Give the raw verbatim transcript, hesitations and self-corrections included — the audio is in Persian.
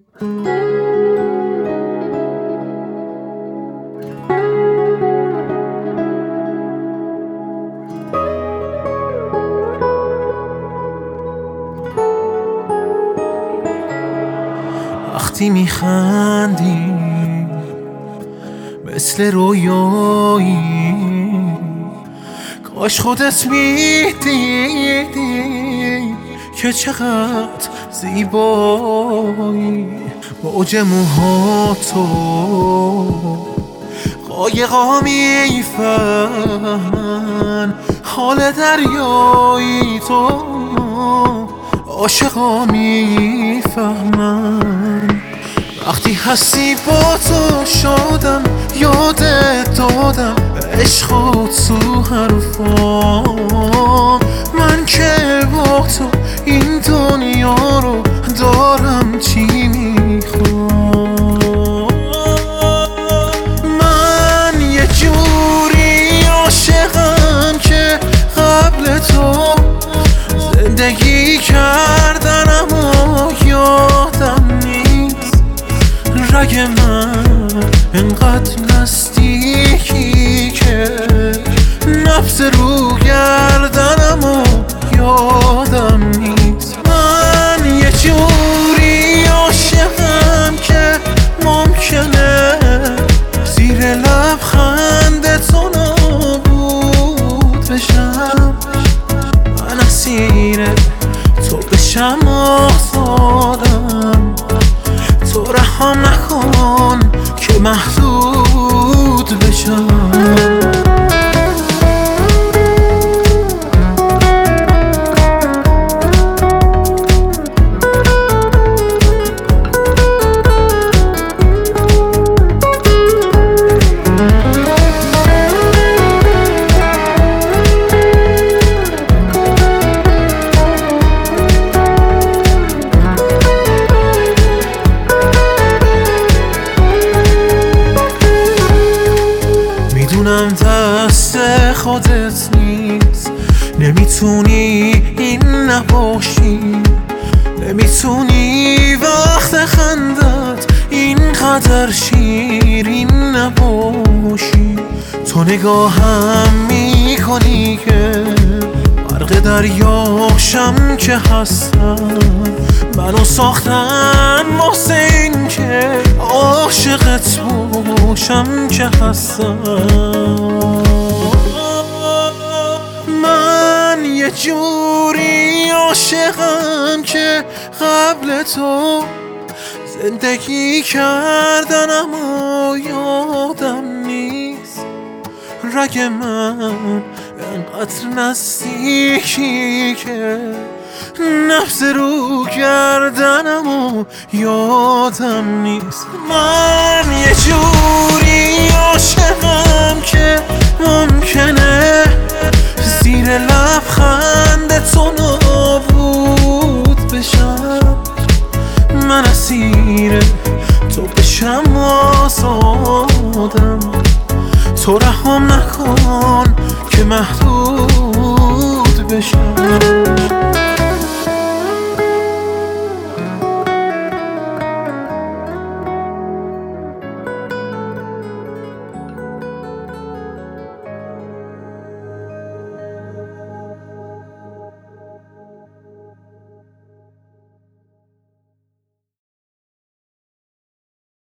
وقتی میخندی مثل رویایی، کاش خودت میدیدی که چقدر زیبایی. موج موهاتو قایقا میفهمن، حال دریایی تو عاشقا میفهمن. وقتی هستی با تو شادم، یادت دادم عشق و تو حرفام. من که با تو این دنیا رو دارم چی میخوام. من یه جوری عاشقم که قبل تو زندگی کردن اما یادم نیست. رگ من انقدر نزدیکی که نفس رو گردنم و یادم نیست. من یه جوری عاشقم که ممکنه زیر لبخند تو نابود بشم. من اسیر تو بشم آزادم، تو رحم نکن که محدود بشم. میدونم دست خودت نیست، نمیتونی این نباشی، نمیتونی وقت خندت اینقدر شیرین نباشی. تو نگاهم میکنی که غرق دریاشم که هستم. منو ساختن واسه این که عاشقت باشم که هستم. من یه جوری عاشقم که قبل تو زندگی کردن اما یادم نیست. رگ من انقدر نزدیکی که نفس رو گردنم و یادم نیست. من یه جوری عاشقم که ممکنه زیر لبخند تو نابود بشم. من اسیر تو بشم آزادم، تو رحم نکن که محدود بشم.